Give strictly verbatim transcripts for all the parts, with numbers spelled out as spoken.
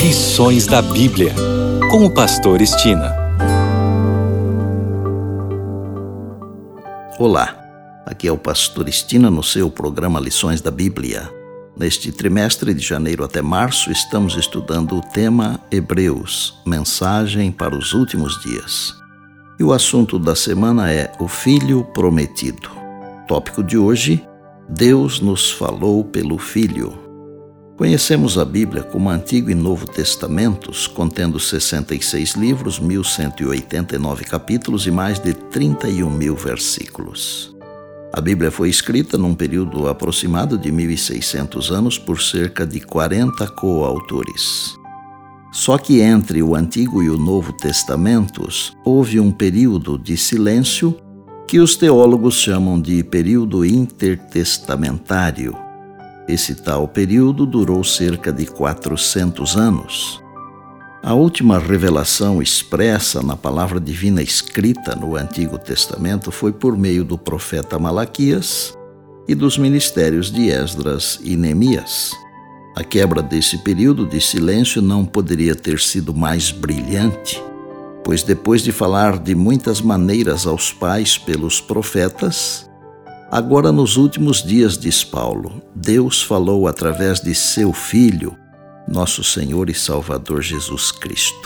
Lições da Bíblia, com o pastor Estina. Olá, aqui é o pastor Estina no seu programa Lições da Bíblia. Neste trimestre de janeiro até março, estamos estudando o tema Hebreus, mensagem para os últimos dias. E o assunto da semana é o Filho Prometido. Tópico de hoje, Deus nos falou pelo Filho. Conhecemos a Bíblia como Antigo e Novo Testamentos, contendo sessenta e seis livros, mil cento e oitenta e nove capítulos e mais de trinta e um mil versículos. A Bíblia foi escrita num período aproximado de mil e seiscentos anos por cerca de quarenta coautores. Só que entre o Antigo e o Novo Testamentos houve um período de silêncio que os teólogos chamam de período intertestamentário. Esse tal período durou cerca de quatrocentos anos. A última revelação expressa na palavra divina escrita no Antigo Testamento foi por meio do profeta Malaquias e dos ministérios de Esdras e Neemias. A quebra desse período de silêncio não poderia ter sido mais brilhante, pois depois de falar de muitas maneiras aos pais pelos profetas, agora, nos últimos dias, diz Paulo, Deus falou através de seu Filho, nosso Senhor e Salvador Jesus Cristo.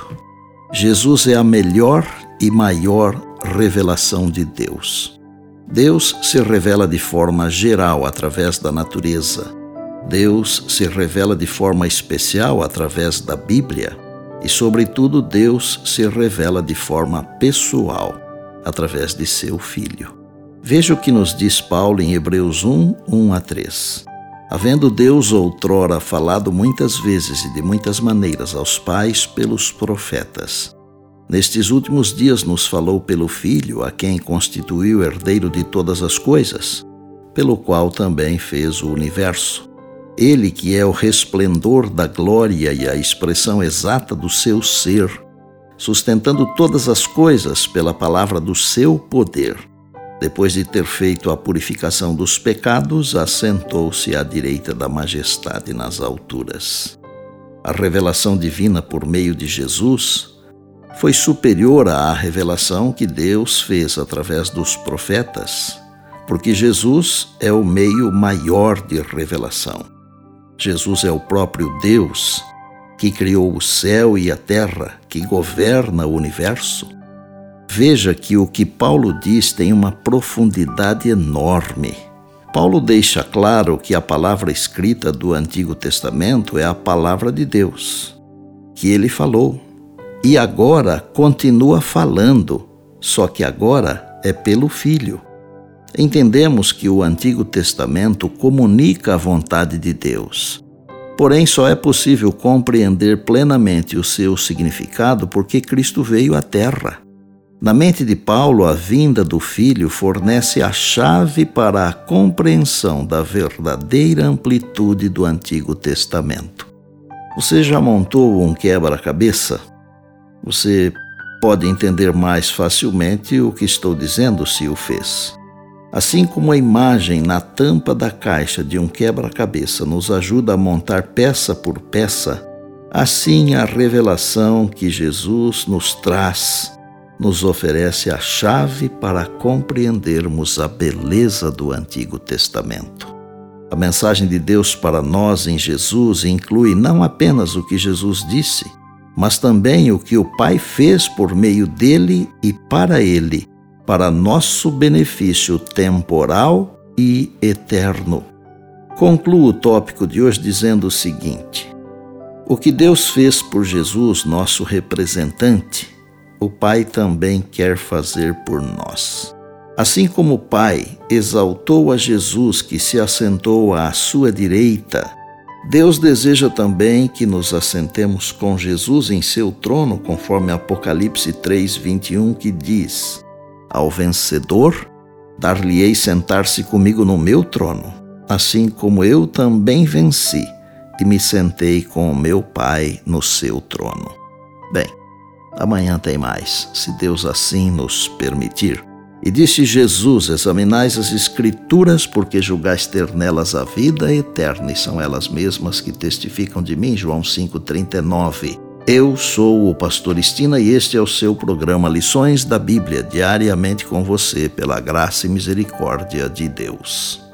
Jesus é a melhor e maior revelação de Deus. Deus se revela de forma geral através da natureza. Deus se revela de forma especial através da Bíblia. E, sobretudo, Deus se revela de forma pessoal através de seu Filho. Veja o que nos diz Paulo em Hebreus um, um a três. Havendo Deus outrora falado muitas vezes e de muitas maneiras aos pais pelos profetas, nestes últimos dias nos falou pelo Filho, a quem constituiu herdeiro de todas as coisas, pelo qual também fez o universo. Ele que é o resplendor da glória e a expressão exata do seu ser, sustentando todas as coisas pela palavra do seu poder. Depois de ter feito a purificação dos pecados, assentou-se à direita da majestade nas alturas. A revelação divina por meio de Jesus foi superior à revelação que Deus fez através dos profetas, porque Jesus é o meio maior de revelação. Jesus é o próprio Deus que criou o céu e a terra, que governa o universo. Veja que o que Paulo diz tem uma profundidade enorme. Paulo deixa claro que a palavra escrita do Antigo Testamento é a palavra de Deus, que ele falou, e agora continua falando, só que agora é pelo Filho. Entendemos que o Antigo Testamento comunica a vontade de Deus, porém só é possível compreender plenamente o seu significado porque Cristo veio à Terra. Na mente de Paulo, a vinda do Filho fornece a chave para a compreensão da verdadeira amplitude do Antigo Testamento. Você já montou um quebra-cabeça? Você pode entender mais facilmente o que estou dizendo se o fez. Assim como a imagem na tampa da caixa de um quebra-cabeça nos ajuda a montar peça por peça, assim a revelação que Jesus nos traz nos oferece a chave para compreendermos a beleza do Antigo Testamento. A mensagem de Deus para nós em Jesus inclui não apenas o que Jesus disse, mas também o que o Pai fez por meio dele e para ele, para nosso benefício temporal e eterno. Concluo o tópico de hoje dizendo o seguinte: o que Deus fez por Jesus, nosso representante, o Pai também quer fazer por nós. Assim como o Pai exaltou a Jesus que se assentou à sua direita, Deus deseja também que nos assentemos com Jesus em seu trono, conforme Apocalipse três, vinte e um, que diz: ao vencedor, dar-lhe-ei sentar-se comigo no meu trono, assim como eu também venci e me sentei com o meu Pai no seu trono. Bem, amanhã tem mais, se Deus assim nos permitir. E disse Jesus: examinais as Escrituras, porque julgais ter nelas a vida eterna, e são elas mesmas que testificam de mim. João cinco, trinta e nove. Eu sou o pastor Estina e este é o seu programa Lições da Bíblia, diariamente com você, pela graça e misericórdia de Deus.